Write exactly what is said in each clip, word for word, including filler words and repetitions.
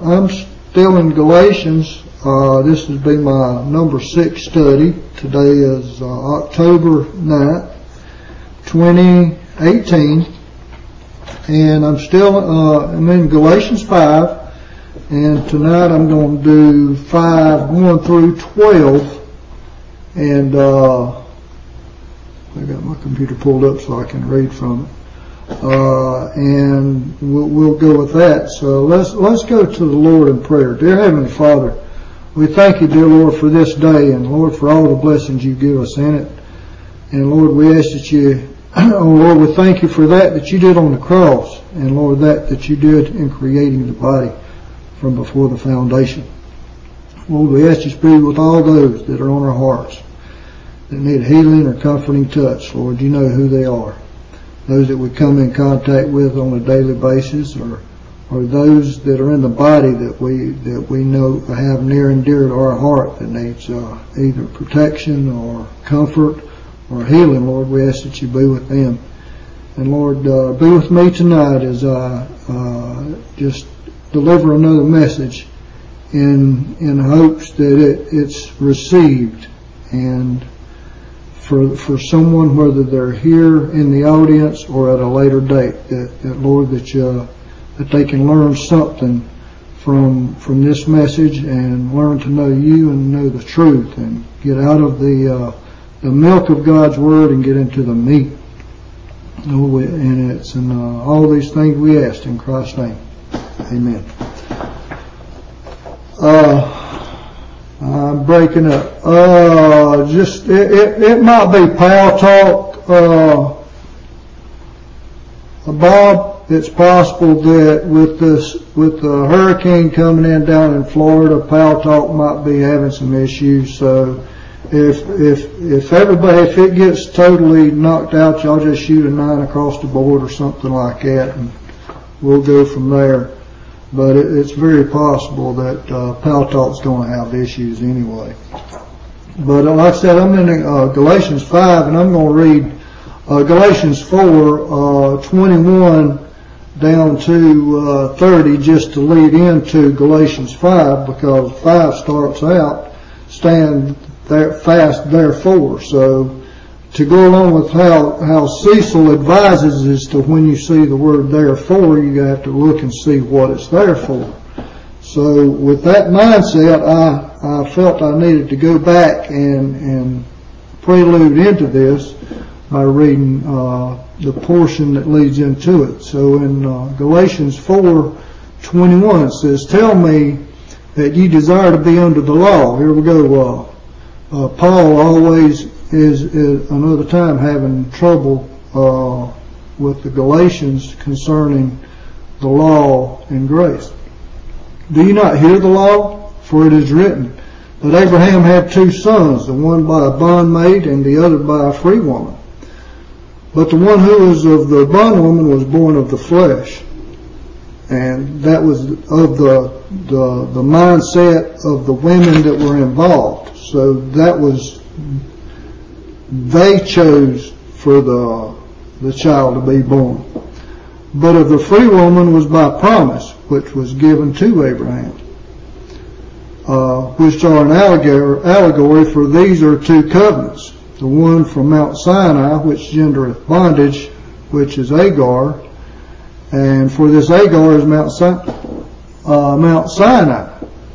I'm still in Galatians. Uh, this has been my number six study. Today is uh, October ninth, twenty eighteen. And I'm still, uh, I'm in Galatians five. And tonight I'm going to do five, one through twelve. And, uh, I got my computer pulled up so I can read from it. Uh, and we'll, we'll go with that. So let's, let's go to the Lord in prayer. Dear Heavenly Father, we thank you, dear Lord, for this day, and Lord, for all the blessings you give us in it. And Lord, we ask that you, oh Lord, we thank you for that that you did on the cross, and Lord, that that you did in creating the body from before the foundation. Lord, we ask you to be with all those that are on our hearts that need healing or comforting touch. Lord, you know who they are. Those that we come in contact with on a daily basis, or or those that are in the body that we that we know have near and dear to our heart that needs uh, either protection or comfort or healing. Lord, we ask that you be with them. And Lord, uh, be with me tonight as I uh, just deliver another message in in hopes that it, it's received, and for for someone, whether they're here in the audience or at a later date, that, that Lord, that you, that they can learn something from from this message and learn to know you and know the truth and get out of the uh, the milk of God's word and get into the meat. And it's in uh, all these things we ask in Christ's name. Amen. Uh, I'm breaking up. Uh, just it, it, it might be pal talk. Uh, Bob, it's possible that with this, with the hurricane coming in down in Florida, pal talk might be having some issues. So if if if everybody, if it gets totally knocked out, y'all just shoot a nine across the board or something like that, and we'll go from there. But it, it's very possible that uh, Pal Talk's going to have issues anyway. But uh, like I said, I'm in uh, Galatians five, and I'm going to read uh, Galatians four, uh, twenty-one down to uh, thirty, just to lead into Galatians five, because five starts out, stand there fast therefore. So to go along with how, how Cecil advises as to when you see the word therefore, you have to look and see what it's there for. So with that mindset, I, I felt I needed to go back and, and prelude into this by reading uh, the portion that leads into it. So in uh, Galatians four twenty-one, it says, "Tell me that ye desire to be under the law." Here we go. Uh, uh, Paul always is, is another time having trouble uh, with the Galatians concerning the law and grace. "Do you not hear the law? For it is written that Abraham had two sons, the one by a bondmaid and the other by a free woman. But the one who was of the bondwoman was born of the flesh." And that was of the, the the mindset of the women that were involved. So that was, they chose for the the child to be born. "But of the free woman was by promise, which was given to Abraham, uh, which are an allegory, allegory, for these are two covenants, the one from Mount Sinai, which gendereth bondage, which is Agar, and for this Agar is Mount, si- uh, Mount Sinai,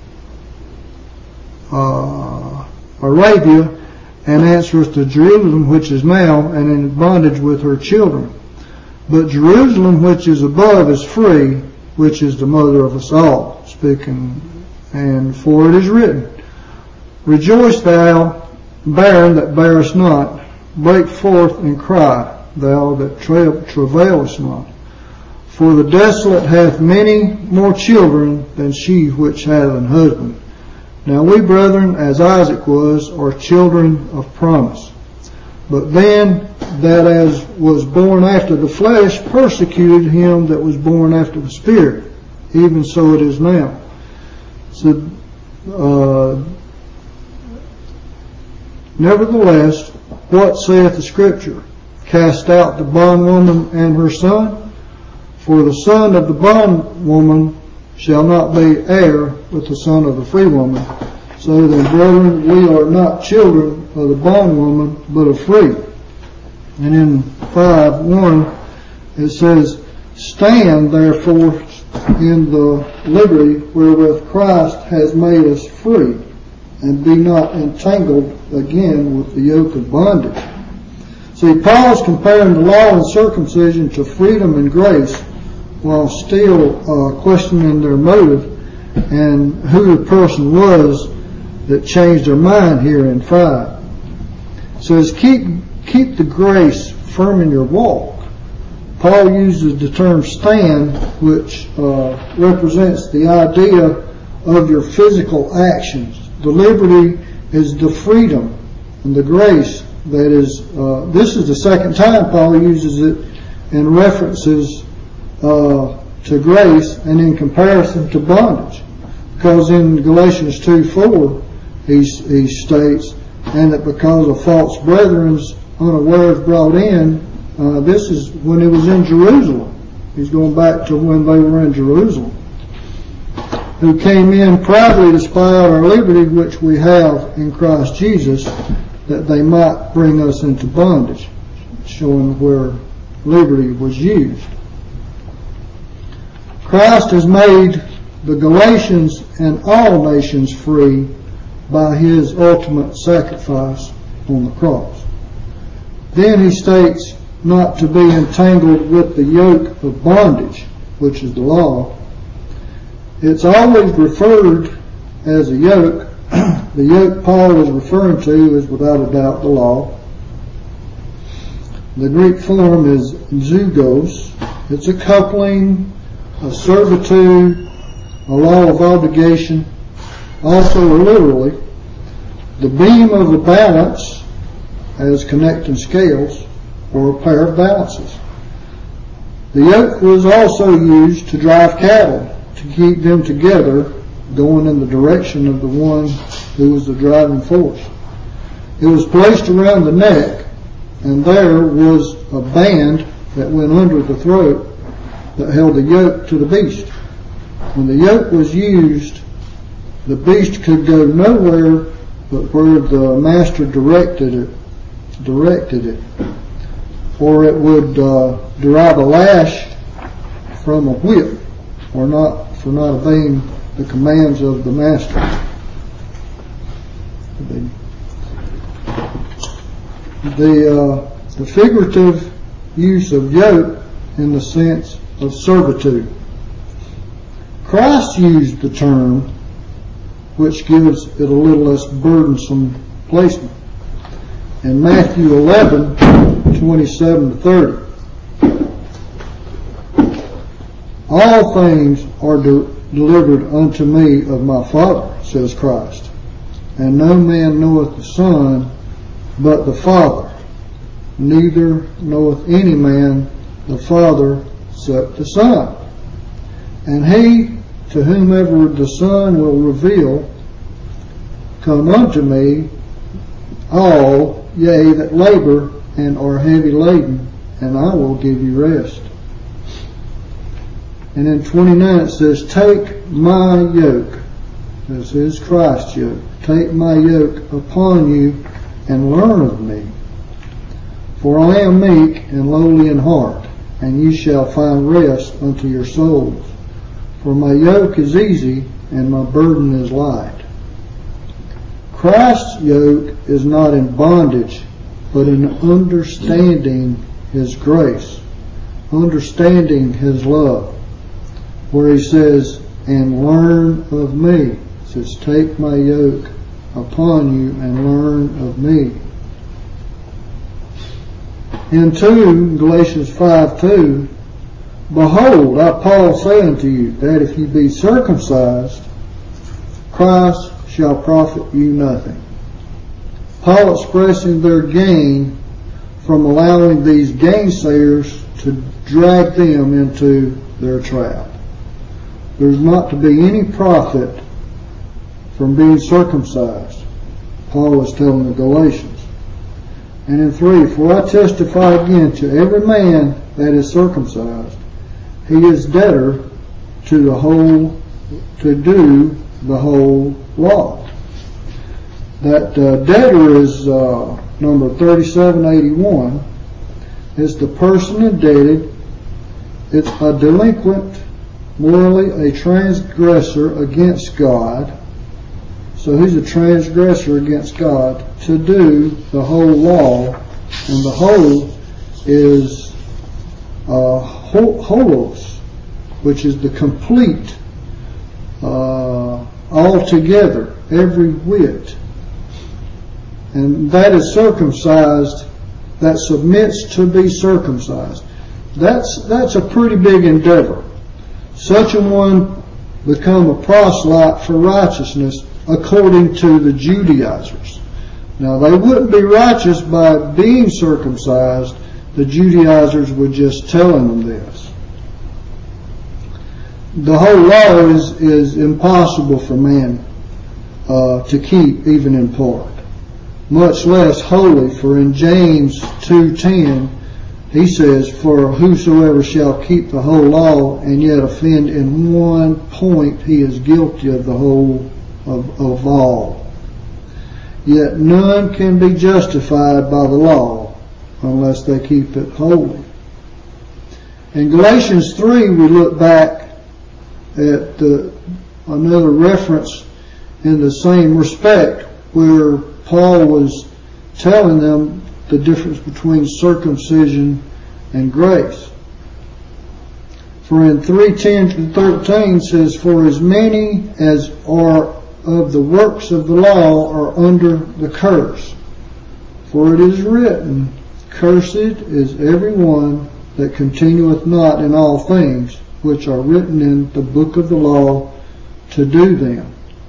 uh, Arabia, and answereth to Jerusalem, which is now, and in bondage with her children. But Jerusalem, which is above, is free, which is the mother of us all." Speaking, "And for it is written, Rejoice thou, barren that bearest not, break forth and cry, thou that tra- travailest not. For the desolate hath many more children than she which hath an husband. Now we, brethren, as Isaac was, are children of promise. But then that as was born after the flesh persecuted him that was born after the Spirit. Even so it is now. So, uh, nevertheless, what saith the Scripture? Cast out the bondwoman and her son? For the son of the bondwoman shall not be heir with the son of the free woman. So then, brethren, we are not children of the bondwoman, but of free. And in five one, it says, stand therefore in the liberty wherewith Christ has made us free, and be not entangled again with the yoke of bondage. See, Paul's comparing the law and circumcision to freedom and grace, while still uh, questioning their motive and who the person was that changed their mind here in five. It says, keep keep the grace firm in your walk. Paul uses the term stand, which uh, represents the idea of your physical actions. The liberty is the freedom and the grace that is, uh, this is the second time Paul uses it in references uh, to grace and in comparison to bondage. Because in Galatians two four, he, he states, and that because of false brethren's unawares brought in, uh, this is when he was in Jerusalem. He's going back to when they were in Jerusalem. Who came in privately to spy out our liberty which we have in Christ Jesus, that they might bring us into bondage, showing where liberty was used. Christ has made the Galatians and all nations free by his ultimate sacrifice on the cross. Then he states not to be entangled with the yoke of bondage, which is the law. It's always referred as a yoke. The yoke Paul is referring to is without a doubt the law. The Greek form is zugos. It's a coupling, a servitude, a law of obligation. Also literally, the beam of a balance as connecting scales or a pair of balances. The yoke was also used to drive cattle, to keep them together, going in the direction of the one who was the driving force. It was placed around the neck, and there was a band that went under the throat that held the yoke to the beast. When the yoke was used, the beast could go nowhere but where the master directed it, directed it, or it would uh, derive a lash from a whip, or not for not obeying the commands of the master. The the, uh, the figurative use of yoke in the sense of servitude. Christ used the term, which gives it a little less burdensome placement. In Matthew eleven, twenty-seven to thirty, all things are de- delivered unto me of my Father, says Christ, and no man knoweth the Son but the Father, neither knoweth any man the Father except the Son. And he to whomever the Son will reveal, come unto me all, yea, that labor and are heavy laden, and I will give you rest. And in twenty-nine it says, take my yoke. This is Christ's yoke. Take my yoke upon you and learn of me. For I am meek and lowly in heart, and ye shall find rest unto your souls. For my yoke is easy and my burden is light. Christ's yoke is not in bondage, but in understanding his grace, understanding his love. Where he says, and learn of me. He says, take my yoke upon you and learn of me. In two, Galatians five two, behold, I Paul say unto you, that if you be circumcised, Christ shall profit you nothing. Paul expressing their gain from allowing these gainsayers to drag them into their trap. There's not to be any profit from being circumcised, Paul is telling the Galatians. And in three, for I testify again to every man that is circumcised, he is debtor to the whole to do the whole law. That uh, debtor is uh, number thirty-seven eighty-one. It's the person indebted. It's a delinquent, morally a transgressor against God. So he's a transgressor against God to do the whole law, and the whole is uh, holos, which is the complete, uh, altogether, every whit. And that is circumcised, that submits to be circumcised. That's that's a pretty big endeavor. Such a one become a proselyte for righteousness according to the Judaizers. Now, they wouldn't be righteous by being circumcised. The Judaizers were just telling them this. The whole law is, is impossible for man uh, to keep, even in part, much less holy. For in James two ten, he says, "For whosoever shall keep the whole law and yet offend in one point, he is guilty of the whole of, of all. Yet none can be justified by the law unless they keep it holy." In Galatians three, we look back at the, another reference in the same respect, where Paul was telling them the difference between circumcision and grace. For in three ten to thirteen says, "For as many as are of the works of the law are under the curse. For it is written, Cursed is every one that continueth not in all things which are written in the book of the law to do them.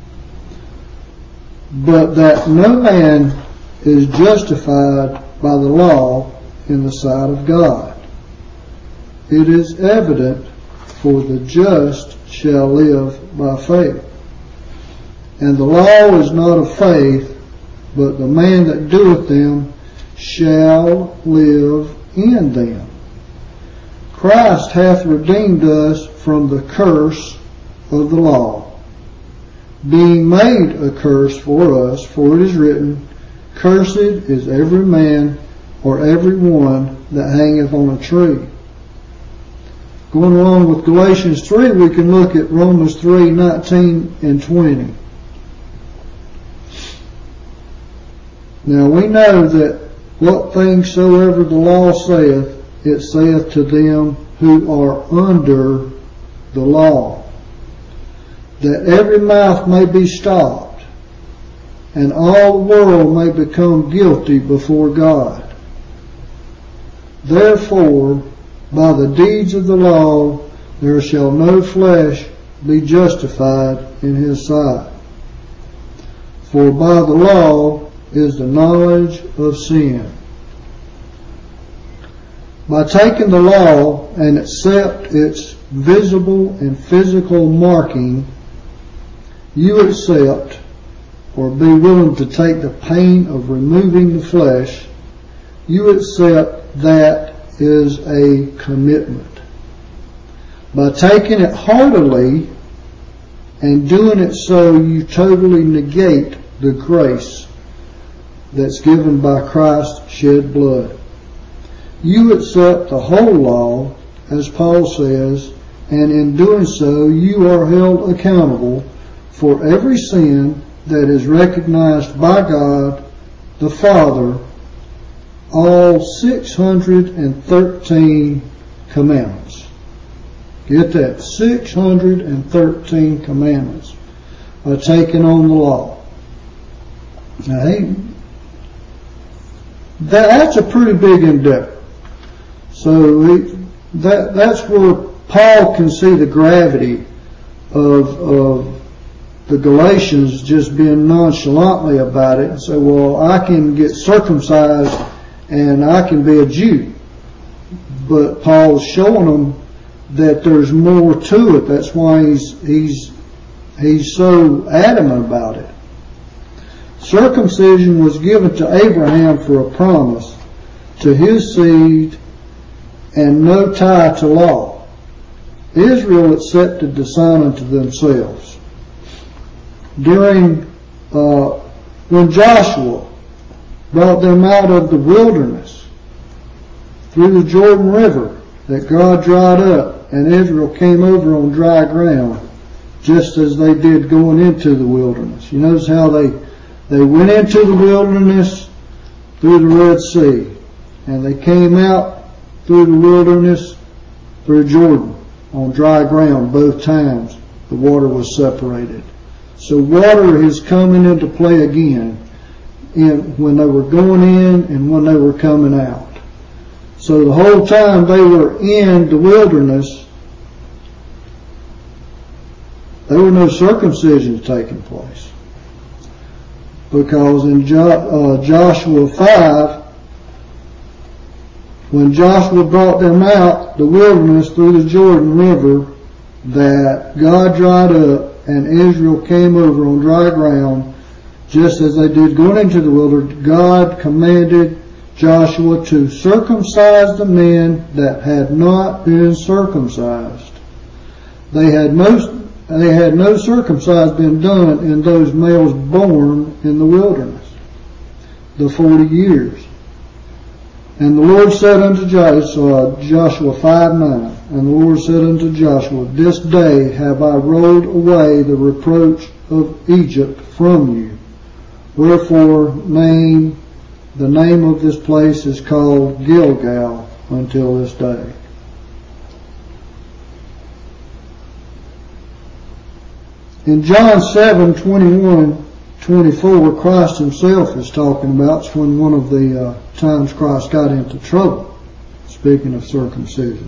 But that no man is justified by the law in the sight of God. It is evident, for the just shall live by faith. And the law is not of faith, but the man that doeth them shall live in them. Christ hath redeemed us from the curse of the law, being made a curse for us, for it is written, Cursed is every man or every one that hangeth on a tree." Going along with Galatians three, we can look at Romans three nineteen and twenty. Now we know that what things soever the law saith, it saith to them who are under the law, that every mouth may be stopped, and all the world may become guilty before God. Therefore, by the deeds of the law, there shall no flesh be justified in his sight. For by the law is the knowledge of sin. By taking the law and accept its visible and physical marking, you accept or be willing to take the pain of removing the flesh, you accept that is a commitment. By taking it heartily and doing it so, you totally negate the grace that's given by Christ's shed blood. You accept the whole law, as Paul says, and in doing so, you are held accountable for every sin that is recognized by God the Father, all six hundred thirteen commandments. Get that, six hundred thirteen commandments are taken on the law. Now, hey, that, that's a pretty big endeavor. So we, that that's where Paul can see the gravity of, of the Galatians just being nonchalantly about it and say, well, I can get circumcised and I can be a Jew. But Paul's showing them that there's more to it. That's why he's he's he's so adamant about it. Circumcision was given to Abraham for a promise to his seed and no tie to law. Israel accepted the sign unto themselves. During, uh, when Joshua brought them out of the wilderness through the Jordan River that God dried up, and Israel came over on dry ground, just as they did going into the wilderness. You notice how they, they went into the wilderness through the Red Sea, and they came out through the wilderness through Jordan on dry ground both times. The water was separated. So water is coming into play again in when they were going in and when they were coming out. So the whole time they were in the wilderness, there were no circumcision taking place. Because in jo- uh, Joshua five, when Joshua brought them out the wilderness through the Jordan River that God dried up, and Israel came over on dry ground, just as they did going into the wilderness, God commanded Joshua to circumcise the men that had not been circumcised. They had most, they had no circumcision been done in those males born in the wilderness, the forty years. And the Lord said unto Joshua, Joshua five nine, and the Lord said unto Joshua, this day have I rolled away the reproach of Egypt from you. Wherefore name, the name of this place is called Gilgal until this day. In John seven twenty-one, twenty-four, Christ himself is talking about. It's when one of the uh, times Christ got into trouble, speaking of circumcision.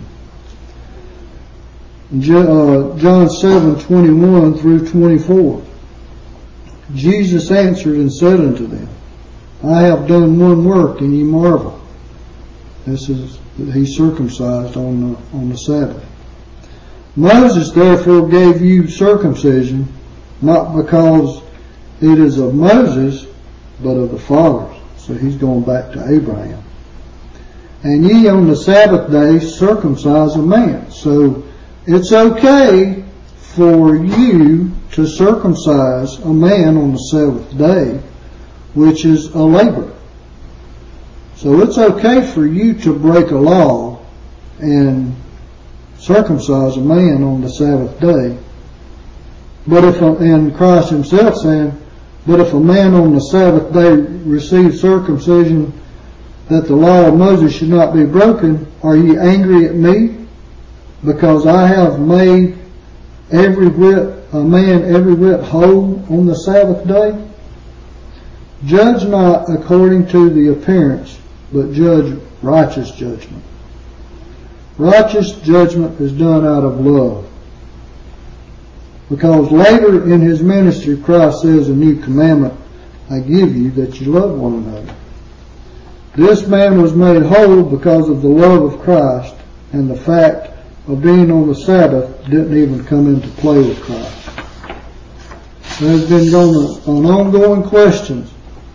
In uh, John seven twenty-one through twenty-four, Jesus answered and said unto them, I have done one work, and ye marvel. This is that he circumcised on the, on the Sabbath. Moses therefore gave you circumcision, not because it is of Moses, but of the fathers. So he's going back to Abraham. And ye on the Sabbath day circumcise a man. So it's okay for you to circumcise a man on the seventh day, which is a labor. So it's okay for you to break a law and circumcise a man on the Sabbath day. But if, a, and Christ himself saying, but if a man on the Sabbath day receives circumcision that the law of Moses should not be broken, are ye angry at me? Because I have made every whit, a man every whit whole on the Sabbath day? Judge not according to the appearance, but judge righteous judgment. Righteous judgment is done out of love. Because later in his ministry, Christ says, a new commandment I give you, that you love one another. This man was made whole because of the love of Christ, and the fact of being on the Sabbath didn't even come into play with Christ. There's been going on ongoing questions.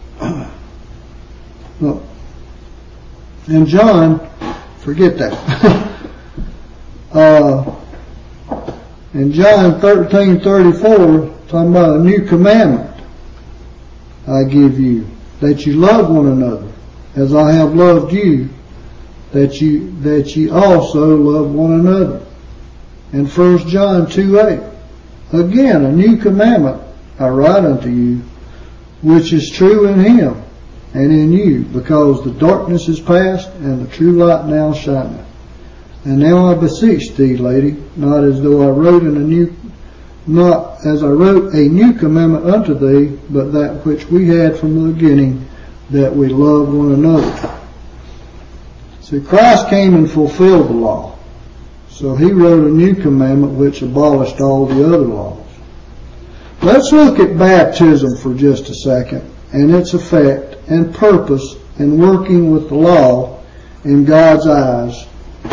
Look, in John, forget that. uh, in John thirteen thirty-four, talking about a new commandment I give you, that you love one another, as I have loved you, that you that you also love one another. In First John two eight, again a new commandment I write unto you, which is true in him and in you, because the darkness is past and the true light now shineth. And now I beseech thee, lady, not as though I wrote in a new, not as I wrote a new commandment unto thee, but that which we had from the beginning, that we love one another. See, Christ came and fulfilled the law. So he wrote a new commandment which abolished all the other laws. Let's look at baptism for just a second, and its effect and purpose in working with the law in God's eyes.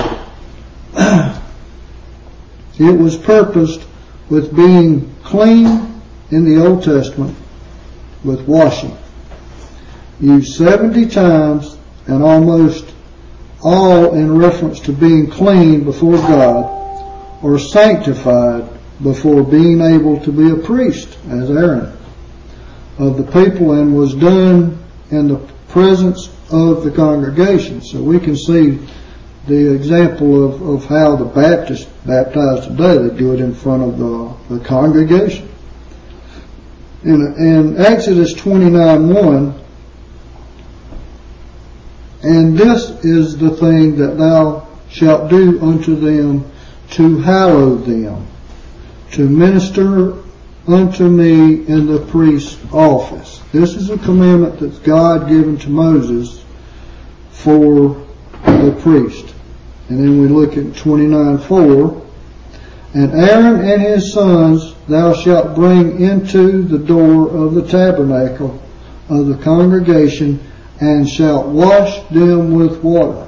It was purposed with being clean in the Old Testament with washing. Used seventy times, and almost all in reference to being clean before God, or sanctified before being able to be a priest, as Aaron, of the people, and was done in the presence of the congregation. So we can see the example of, of how the Baptists baptize today. They do it in front of the, the congregation. In, in Exodus twenty-nine one, and this is the thing that thou shalt do unto them to hallow them, to minister unto me in the priest's office. This is a commandment that's God given to Moses for the priest. And then we look at twenty-nine four. And Aaron and his sons thou shalt bring into the door of the tabernacle of the congregation, and shalt wash them with water.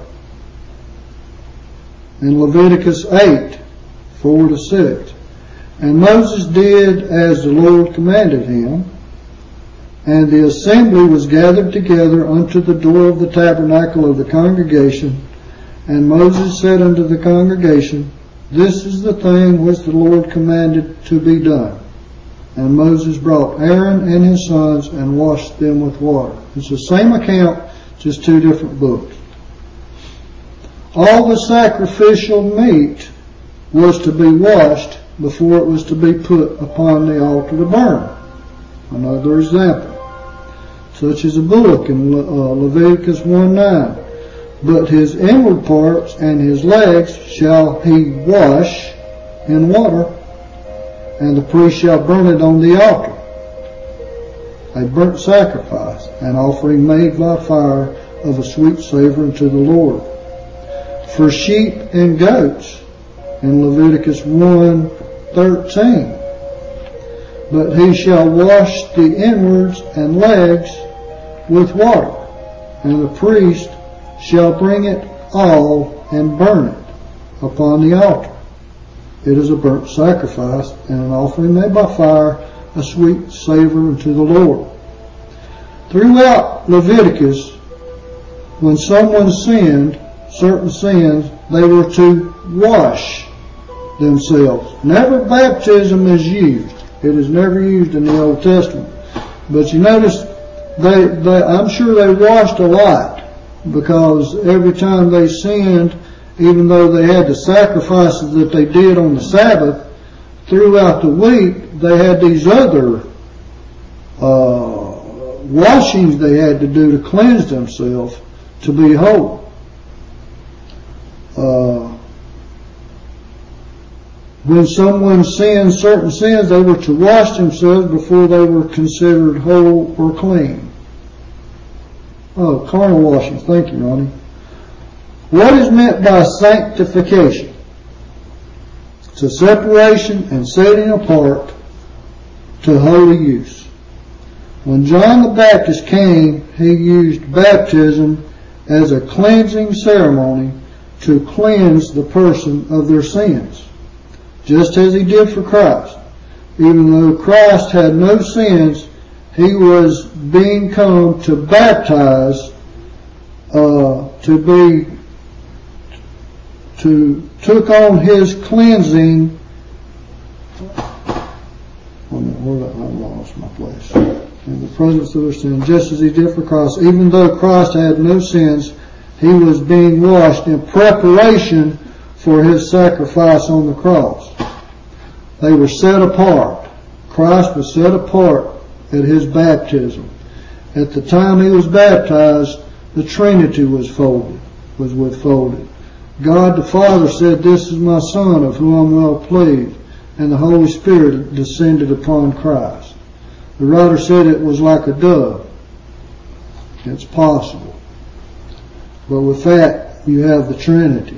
In Leviticus eight four to six. And Moses did as the Lord commanded him, and the assembly was gathered together unto the door of the tabernacle of the congregation. And Moses said unto the congregation, This is the thing which the Lord commanded to be done. And Moses brought Aaron and his sons and washed them with water. It's the same account, just two different books. All the sacrificial meat was to be washed before it was to be put upon the altar to burn. Another example, such as a bullock in uh, Leviticus one nine. But his inward parts and his legs shall he wash in water, and the priest shall burn it on the altar, a burnt sacrifice, an offering made by fire of a sweet savor unto the Lord. For sheep and goats, in Leviticus one thirteen, but he shall wash the inwards and legs with water, and the priest shall bring it all and burn it upon the altar. It is a burnt sacrifice and an offering made by fire, a sweet savor unto the Lord. Throughout Leviticus, when someone sinned, certain sins, they were to wash themselves. Never baptism is used. It is never used in the Old Testament. But you notice, they, they, I'm sure they washed a lot, because every time they sinned, even though they had the sacrifices that they did on the Sabbath, throughout the week they had these other uh, washings they had to do to cleanse themselves to be whole. Uh, when someone sinned certain sins, they were to wash themselves before they were considered whole or clean. Oh, carnal washing. Thank you, Ronnie. What is meant by sanctification? It's a separation and setting apart to holy use. When John the Baptist came, he used baptism as a cleansing ceremony to cleanse the person of their sins, just as he did for Christ. Even though Christ had no sins, he was being come to baptize, uh, to be, to took on his cleansing. Oh, where I lost my place. In the presence of their sin, just as he did for Christ. Even though Christ had no sins, he was being washed in preparation for his sacrifice on the cross. They were set apart. Christ was set apart at his baptism. At the time he was baptized, the Trinity was folded, was withfolded. God the Father said, This is my Son of whom I'm well pleased, and the Holy Spirit descended upon Christ. The writer said it was like a dove. It's possible. But with that, you have the Trinity.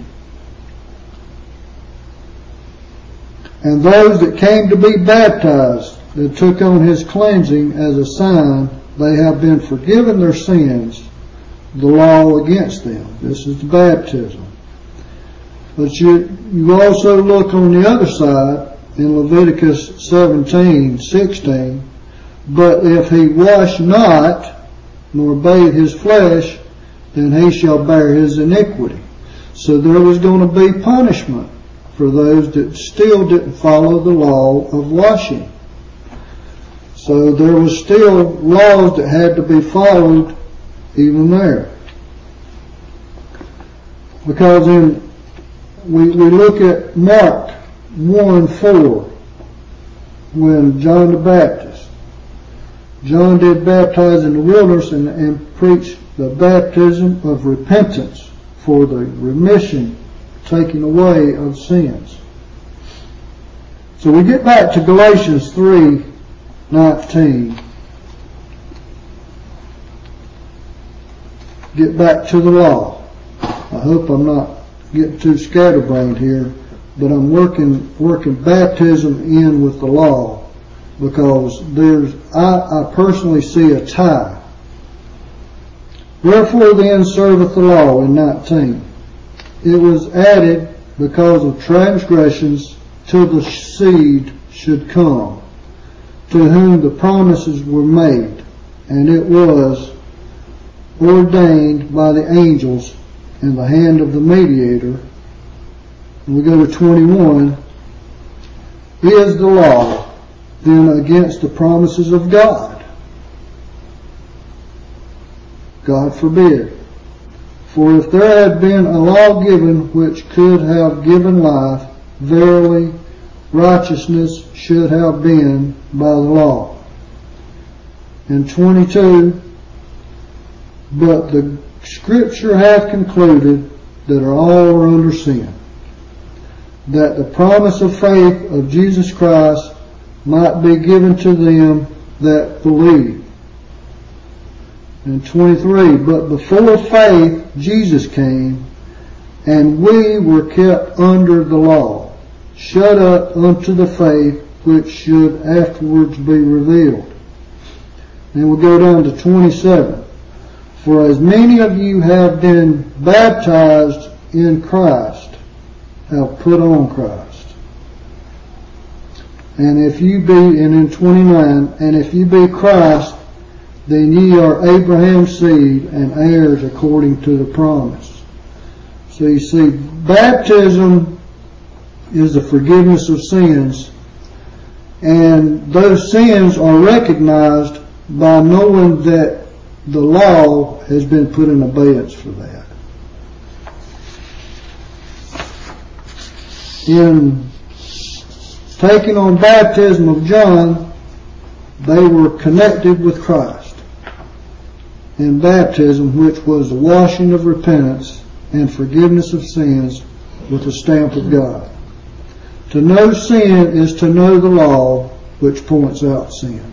And those that came to be baptized, that took on his cleansing as a sign, they have been forgiven their sins, the law against them. This is the baptism. But you, you also look on the other side in Leviticus seventeen sixteen. But if he wash not, nor bathe his flesh, then he shall bear his iniquity. So there was going to be punishment for those that still didn't follow the law of washing. So there was still laws that had to be followed even there. Because in, we, we look at Mark one four, when John the Baptist, John did baptize in the wilderness and, and preach the baptism of repentance for the remission, taking away of sins. So we get back to Galatians three nineteen. Get back to the law. I hope I'm not getting too scatterbrained here, but I'm working working baptism in with the law, because there's I, I personally see a tie. Wherefore then serveth the law in nineteen. It was added because of transgressions till the seed should come, to whom the promises were made, and it was ordained by the angels in the hand of the mediator. And we go to twenty-one. Is the law then against the promises of God? God forbid. For if there had been a law given which could have given life, verily righteousness should have been by the law. And twenty-two. But the Scripture hath concluded that all are under sin, that the promise of faith of Jesus Christ might be given to them that believe. And twenty-three, but before faith Jesus came, and we were kept under the law, shut up unto the faith which should afterwards be revealed. Then we'll go down to twenty-seven. For as many of you have been baptized in Christ, have put on Christ. And if you be, and in twenty-nine, and if you be Christ, then ye are Abraham's seed and heirs according to the promise. So you see, baptism is the forgiveness of sins, and those sins are recognized by knowing that the law has been put in abeyance for that. In taking on baptism of John, they were connected with Christ in baptism, which was the washing of repentance and forgiveness of sins with the stamp of God. To know sin is to know the law, which points out sin.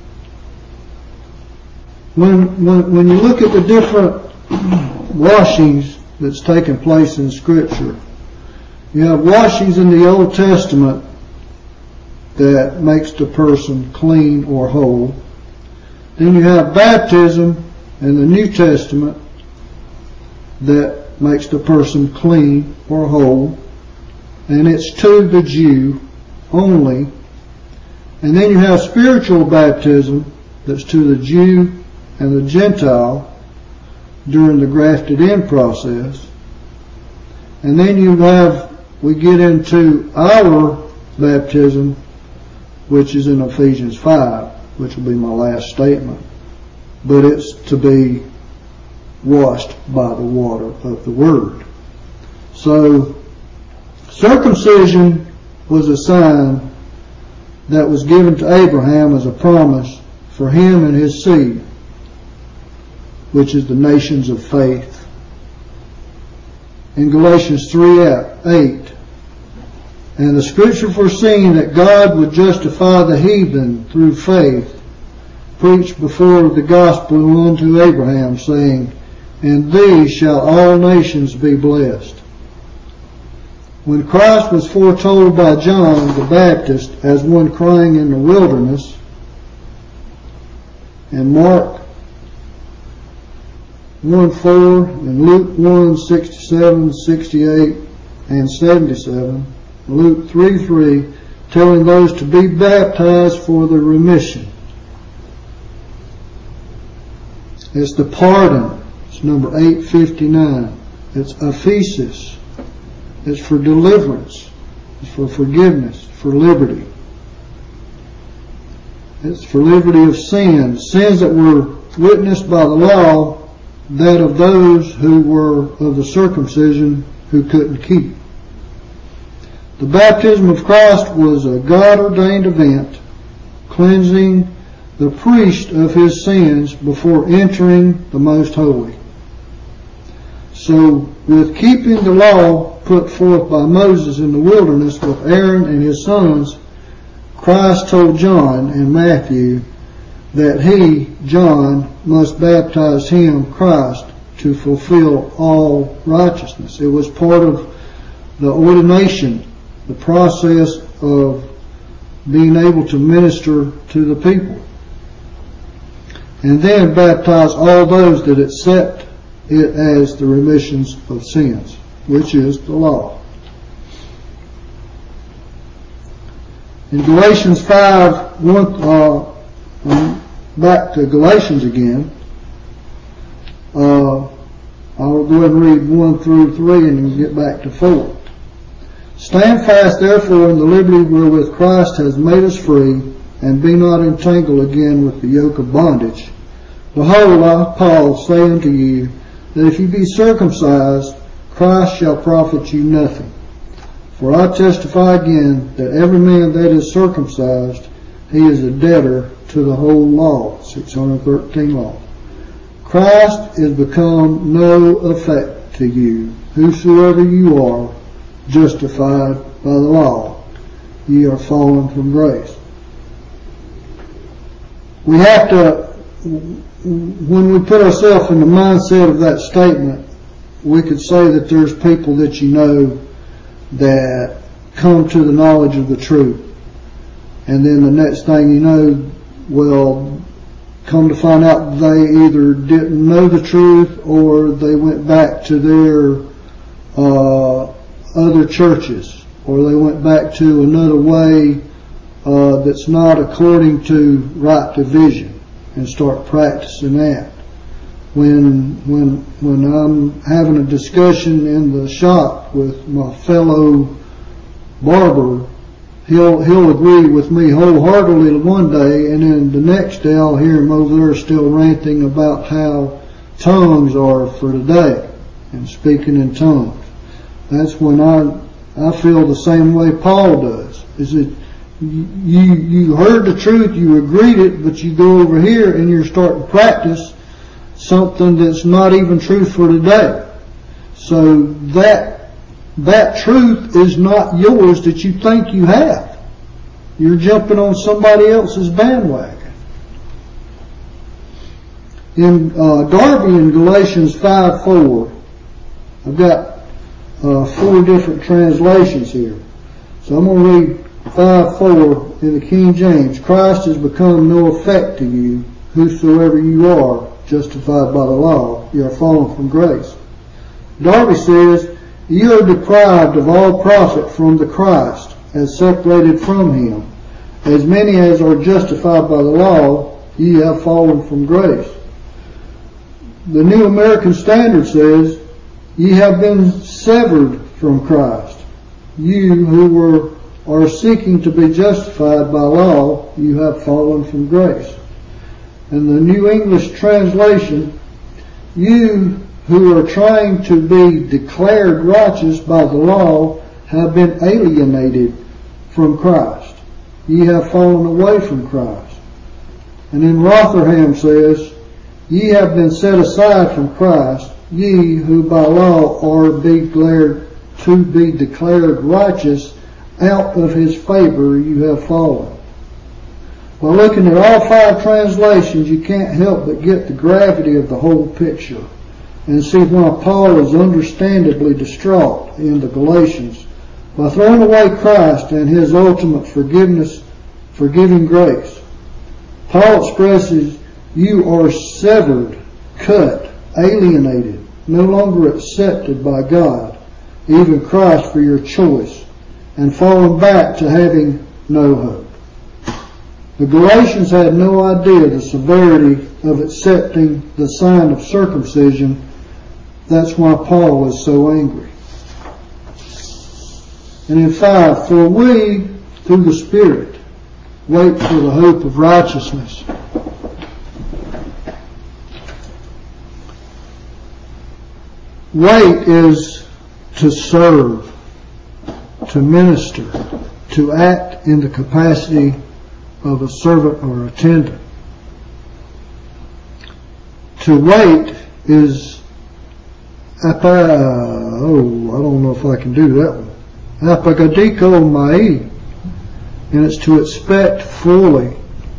When, when, when you look at the different washings that's taken place in Scripture, you have washings in the Old Testament that makes the person clean or whole. Then you have baptism in the New Testament that makes the person clean or whole. And it's to the Jew only. And then you have spiritual baptism that's to the Jew and the Gentile during the grafted in process. And then you have, we get into our baptism, which is in Ephesians five, which will be my last statement. But it's to be washed by the water of the Word. So, circumcision was a sign that was given to Abraham as a promise for him and his seed, which is the nations of faith. In Galatians three eight, and the Scripture foreseeing that God would justify the heathen through faith, preached before the gospel unto Abraham, saying, in thee shall all nations be blessed. When Christ was foretold by John the Baptist as one crying in the wilderness, in Mark one four and Luke one sixty-seven, sixty-eight, and seventy-seven, Luke three three, telling those to be baptized for the remission. It's the pardon. It's number eight fifty-nine. It's aphesis. It's for deliverance. It's for forgiveness, for liberty. It's for liberty of sins, sins that were witnessed by the law, that of those who were of the circumcision who couldn't keep. The baptism of Christ was a God-ordained event, cleansing the priest of his sins before entering the most holy. So, with keeping the law put forth by Moses in the wilderness with Aaron and his sons, Christ told John in Matthew that he, John, must baptize him, Christ, to fulfill all righteousness. It was part of the ordination, the process of being able to minister to the people. And then baptize all those that accept it as the remissions of sins, which is the law. In Galatians five, one, uh, back to Galatians again, uh, I'll go ahead and read one through three and then get back to four. Stand fast therefore in the liberty wherewith Christ has made us free, and be not entangled again with the yoke of bondage. Behold, I, Paul, say unto you, that if you be circumcised, Christ shall profit you nothing. For I testify again that every man that is circumcised, he is a debtor to the whole law, six hundred thirteen law. Christ is become no effect to you, whosoever you are, justified by the law. Ye are fallen from grace. We have to, when we put ourselves in the mindset of that statement, we could say that there's people that you know that come to the knowledge of the truth. And then the next thing you know, well, come to find out they either didn't know the truth or they went back to their uh, other churches, or they went back to another way uh, that's not according to right division, and start practicing that. When when when I'm having a discussion in the shop with my fellow barber, he'll he'll agree with me wholeheartedly one day, and then the next day I'll hear him over there still ranting about how tongues are for today and speaking in tongues. That's when I I feel the same way Paul does. Is that you you heard the truth, you agreed it, but you go over here and you're starting to practice something that's not even truth for today. So that that truth is not yours that you think you have. You're jumping on somebody else's bandwagon. In uh, Darby in Galatians five four, I've got uh, four different translations here. So I'm going to read five four in the King James. Christ has become no effect to you, whosoever you are, justified by the law. You are fallen from grace. Darby says, you are deprived of all profit from the Christ, as separated from him. As many as are justified by the law, ye have fallen from grace. The New American Standard says, ye have been severed from Christ. You who were are seeking to be justified by law, you have fallen from grace. And the New English Translation, you who are trying to be declared righteous by the law have been alienated from Christ. Ye have fallen away from Christ. And then Rotherham says, ye have been set aside from Christ, ye who by law are declared to be declared righteous, out of his favor you have fallen. By looking at all five translations, you can't help but get the gravity of the whole picture and see why Paul is understandably distraught in the Galatians. By throwing away Christ and his ultimate forgiveness, forgiving grace, Paul expresses you are severed, cut, alienated, no longer accepted by God, even Christ for your choice, and fallen back to having no hope. The Galatians had no idea the severity of accepting the sign of circumcision. That's why Paul was so angry. And in five, for we, through the Spirit, wait for the hope of righteousness. Wait is to serve, to minister, to act in the capacity of a servant or attendant. To wait is, apa, oh, I don't know if I can do that one. Apagadiko mai, and it's to expect fully.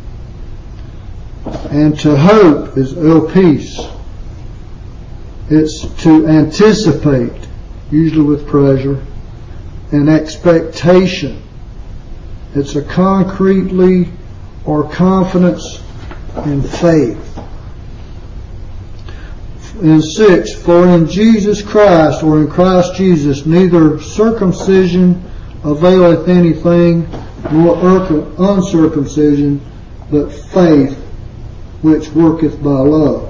And to hope is elpis. It's to anticipate, usually with pleasure, and expectation. It's a concretely or confidence in faith. In six, for in Jesus Christ, or in Christ Jesus, neither circumcision availeth anything, nor uncircumcision, but faith which worketh by love.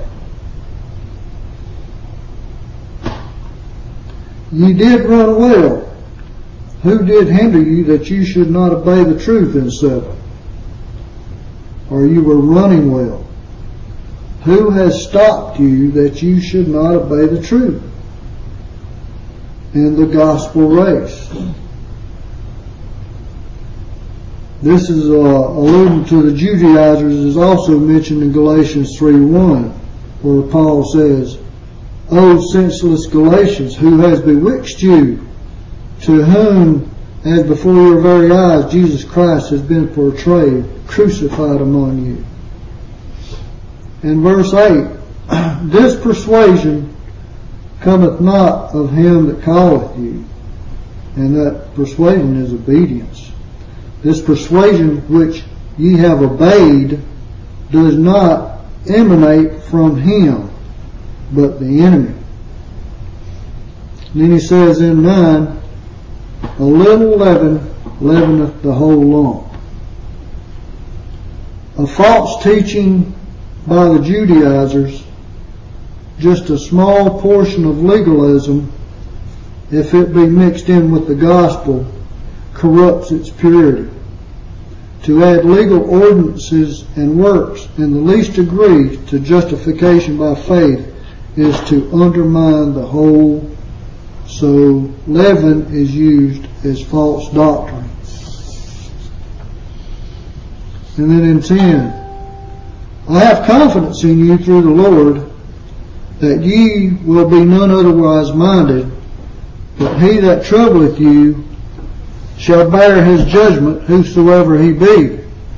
Ye did run well. Who did hinder you that you should not obey the truth in seven? Or you were running well. Who has stopped you that you should not obey the truth in the gospel race? This is uh, alluding to the Judaizers, is also mentioned in Galatians three one, where Paul says, O senseless Galatians, who has bewitched you, to whom, as before your very eyes, Jesus Christ has been portrayed, crucified among you. In verse eight, this persuasion cometh not of him that calleth you, and that persuasion is obedience. This persuasion which ye have obeyed does not emanate from him, but the enemy. Then he says in nine, a little leaven leaveneth the whole lump. A false teaching by the Judaizers, just a small portion of legalism, if it be mixed in with the gospel, corrupts its purity. To add legal ordinances and works in the least degree to justification by faith is to undermine the whole. So leaven is used as false doctrine. And then in ten, I have confidence in you through the Lord that ye will be none otherwise minded, but he that troubleth you shall bear his judgment, whosoever he be.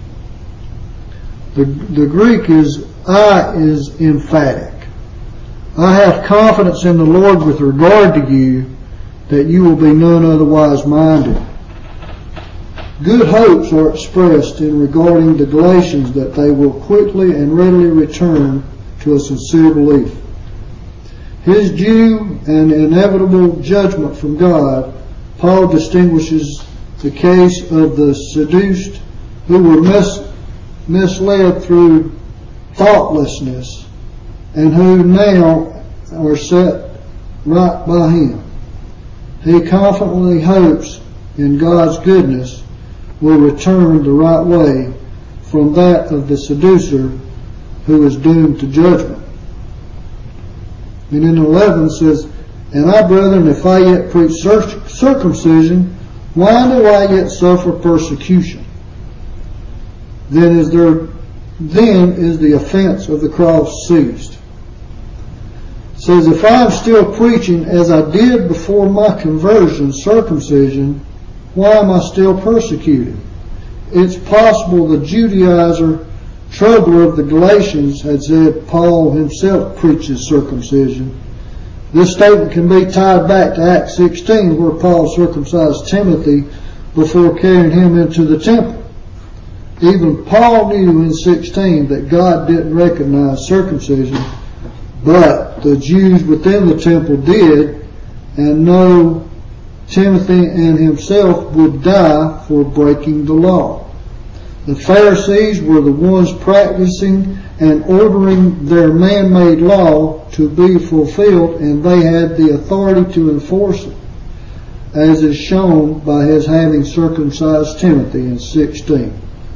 The, the Greek is, I is emphatic. I have confidence in the Lord with regard to you, that you will be none otherwise minded. Good hopes are expressed in regarding the Galatians that they will quickly and readily return to a sincere belief. His due and inevitable judgment from God, Paul distinguishes the case of the seduced who were mis- misled through thoughtlessness and who now are set right by him. He confidently hopes in God's goodness will return the right way from that of the seducer who is doomed to judgment. And in eleven says, and I, brethren, if I yet preach circumcision, why do I yet suffer persecution? Then is there, then is the offense of the cross ceased. It says, if I am still preaching as I did before my conversion, circumcision, why am I still persecuted? It's possible the Judaizer troubler of the Galatians had said Paul himself preaches circumcision. This statement can be tied back to Acts sixteen, where Paul circumcised Timothy before carrying him into the temple. Even Paul knew in sixteen that God didn't recognize circumcision, but the Jews within the temple did, and know Timothy and himself would die for breaking the law. The Pharisees were the ones practicing and ordering their man-made law to be fulfilled, and they had the authority to enforce it. as is shown by his having circumcised Timothy in sixteen.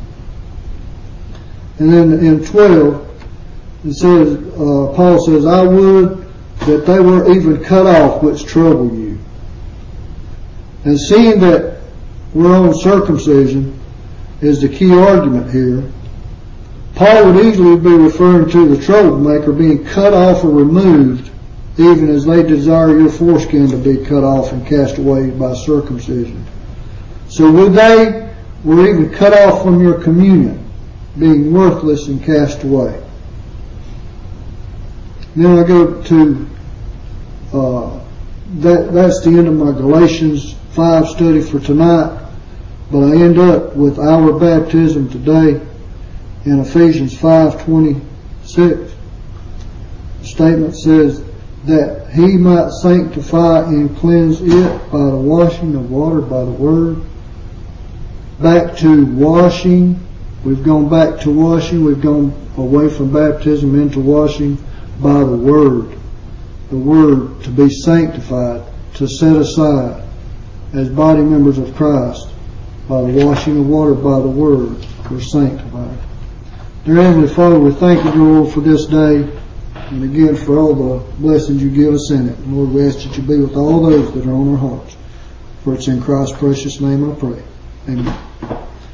And then in twelve, it says, uh, Paul says, I would that they were even cut off which trouble you. And seeing that we're on circumcision is the key argument here, Paul would easily be referring to the troublemaker being cut off or removed, even as they desire your foreskin to be cut off and cast away by circumcision. So would they were even cut off from your communion, being worthless and cast away. Then I go to, uh, that, that's the end of my Galatians five study for tonight, but I end up with our baptism today in Ephesians five twenty-six. The statement says that he might sanctify and cleanse it by the washing of water by the word. Back to washing. We've gone back to washing. We've gone away from baptism into washing by the word. The word to be sanctified, to set aside as body members of Christ by the washing of water by the word. We're sanctified. Dear Heavenly Father, we thank you, Lord, for this day, and again for all the blessings you give us in it. And Lord, we ask that you be with all those that are on our hearts. For it's in Christ's precious name I pray. Amen.